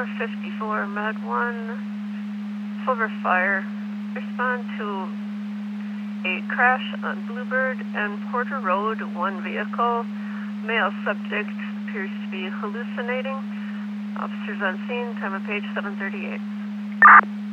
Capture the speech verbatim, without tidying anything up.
four fifty-four, Med one, Silver Fire. Respond to a crash on Bluebird and Porter Road, one vehicle. Male subject appears to be hallucinating. Officers on scene, time of page seven thirty-eight.